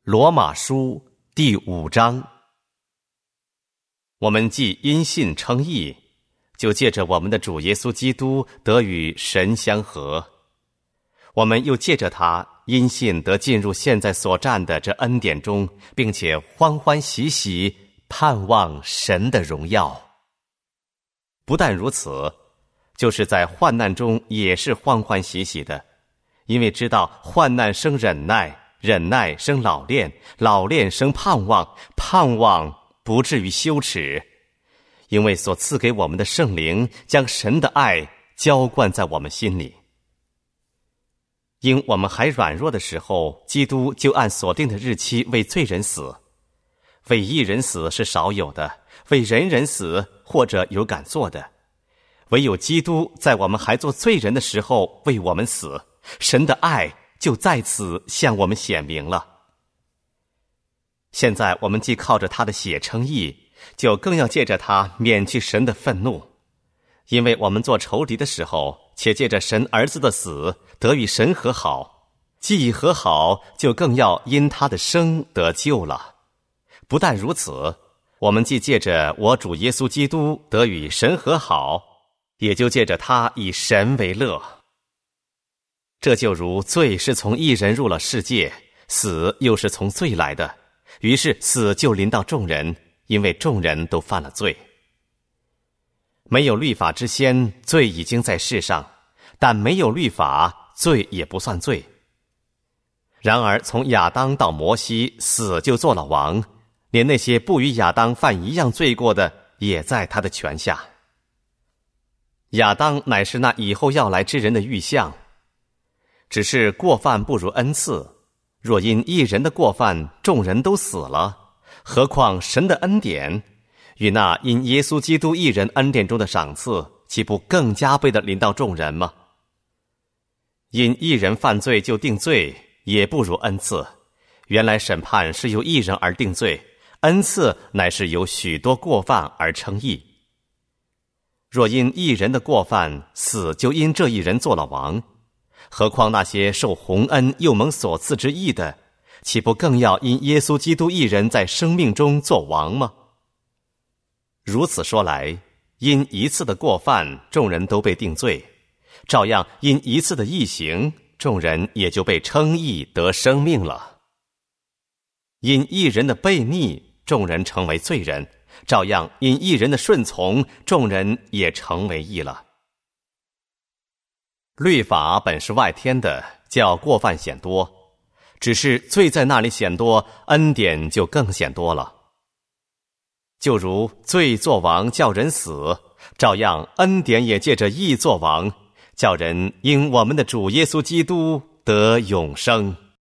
罗马书第5章。我们既因信称义，就借着我们的主耶稣基督得与神相合。我们又借着他因信得进入现在所占的这恩典中，并且欢欢喜喜盼望神的荣耀。不但如此，就是在患难中也是欢欢喜喜的，因为知道患难生忍耐，忍耐生老练，老练生盼望，盼望不至于羞耻，因为所赐给我们的圣灵将神的爱浇灌在我们心里。因我们还软弱的时候，基督就按所定的日期为罪人死。为义人死是少有的，为人人死或者有敢做的。唯有基督在我们还做罪人的时候为我们死，神的爱就在此向我们显明了。现在我们既靠着他的血称义，就更要借着他免去神的愤怒。因为我们做仇敌的时候，且借着神儿子的死得与神和好，既已和好，就更要因他的生得救了。不但如此，我们既借着我主耶稣基督得与神和好，也就借着他以神为乐。这就如罪是从一人入了世界，死又是从罪来的，于是死就临到众人，因为众人都犯了罪。没有律法之先，罪已经在世上，但没有律法，罪也不算罪。然而从亚当到摩西，死就做了王，连那些不与亚当犯一样罪过的，也在他的权下。亚当乃是那以后要来之人的预像，只是过犯不如恩赐。若因一人的过犯众人都死了，何况神的恩典与那因耶稣基督一人恩典中的赏赐，岂不更加倍地临到众人吗？因一人犯罪就定罪，也不如恩赐。原来审判是由一人而定罪，恩赐乃是由许多过犯而称义。若因一人的过犯，死就因这一人做了王，何况那些受洪恩又蒙所赐之义的，岂不更要因耶稣基督一人在生命中做王吗？如此说来，因一次的过犯，众人都被定罪，照样因一次的义行，众人也就被称义得生命了。因一人的悖逆，众人成为罪人，照样因一人的顺从，众人也成为义了。律法本是外天的，叫过犯显多，只是罪在那里显多，恩典就更显多了。就如罪作王叫人死，照样恩典也借着义作王，叫人因我们的主耶稣基督得永生。